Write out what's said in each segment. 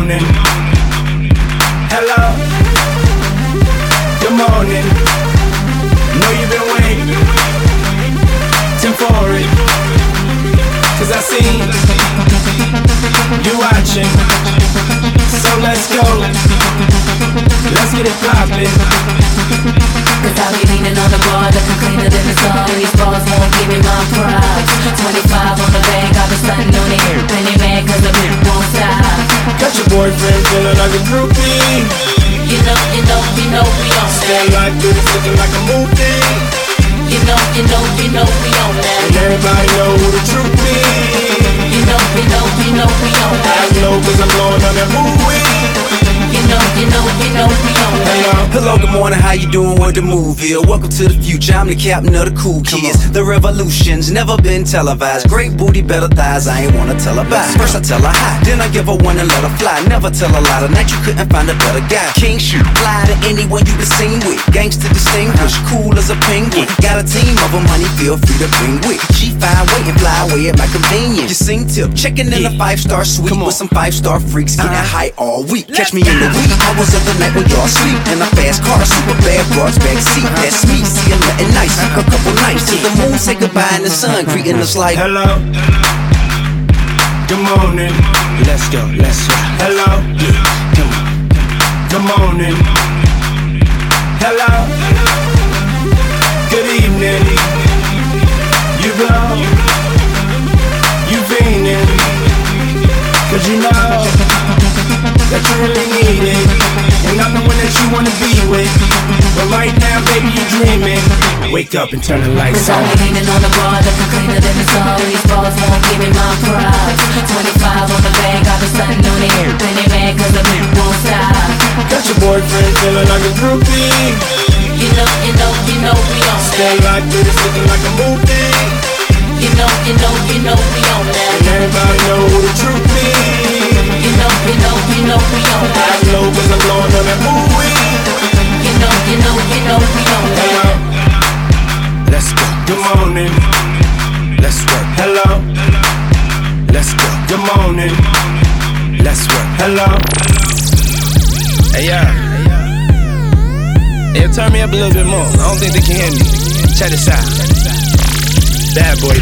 morning. Hello. Good morning. Know you've been waiting for it, 'cause I see you watching. So let's go. Let's get it poppin'. 'Cause I be leaning on the bar, looking cleaner than the sun. These bars won't give me my props. 25 on the bank, I've been stunting on it. Penny man, 'cause the beat won't stop. Got your boyfriend feeling like a groupie. You know we on that. Stand like this, looking like a movie. You know we on that. And everybody know who the truth is. You know we on that. I know 'cause I'm blowing on that movie. You know we on that. Hello, good morning, how you doing? What the move is? Welcome to the future, I'm the captain of the cool kids. The revolution's never been televised. Great booty, better thighs, I ain't wanna tell her bye. First I tell her hi, then I give her one and let her fly. Never tell a lie, tonight you couldn't find a better guy. King shoot, fly to anyone you been seen with. Gangsta distinguished, cool as a penguin. Got a team of them, money feel free to bring with. She fine, wait and fly away at my convenience. You sing tip, checking in a 5-star suite with some 5-star freaks, getting high all week. Catch me in the wee hours of the night when y'all sleep in a fast car, super bad broads backseat. That's me, seeing nothing nice. A couple nights to the moon, say goodbye in the sun, greeting us like hello. Good morning. let's go, let's go. Hello. Come on. Good morning. Hello. Good evening. You blow. You fiending. 'Cause you know that you really need it. And I'm the one that you wanna be with. But right now, baby, you dreaming. Wake up and turn the lights 'Cause I on. be leaning on the bar, looking cleaner than the sun. These bars won't give me my props. 25 on the bank, I've been stunting on it. Penny man, 'cause the beat won't stop. Got your boyfriend feeling like a groupie. You know we on Stand that. like this, looking like a movie. You know we on that. And everybody know who the truth is. You know we on I that. know 'cause I'm blowing on that movie. You know we on that. Hello. Let's go. Good morning. Let's work. Hello. Let's go. Good morning. Let's work. Hello. Hey, yeah, turn me up a little bit more. I don't think they can hear me. Check this out. Bad boy.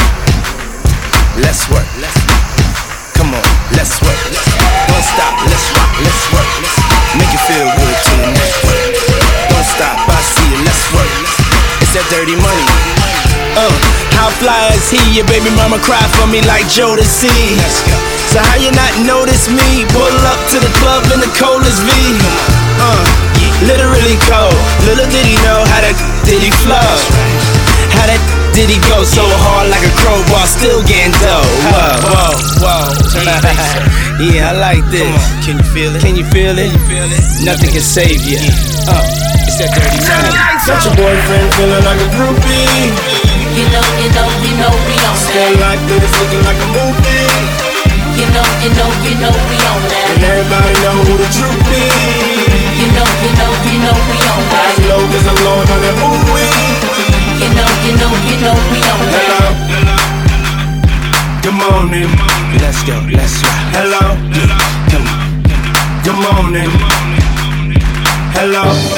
Let's work. Come on, let's work. Don't stop, let's rock, let's work. Make it feel good to the next work. Don't stop, I see it, let's work. It's that dirty money. How fly is he? Your baby mama cry for me like Jodeci. Let's go. So how you not notice me? Pull up to the club in the coldest V. Literally cold. Little did he know how that did he flow. How that did he go so hard like a crowbar, still getting dough. Whoa. Yeah, I like this. Can you feel it? Can you feel it? Nothing can save you. It's that dirty money. Got your boyfriend feeling like a groupie. You know we on Stand that. like this, looking like a movie. You know we on And that. everybody know who the truth is. You know we on I that. know 'cause I'm blowing on that movie. You know we on Hello. that. Good morning. Let's go, let's rock. Hello. Come on. Good morning. Hello.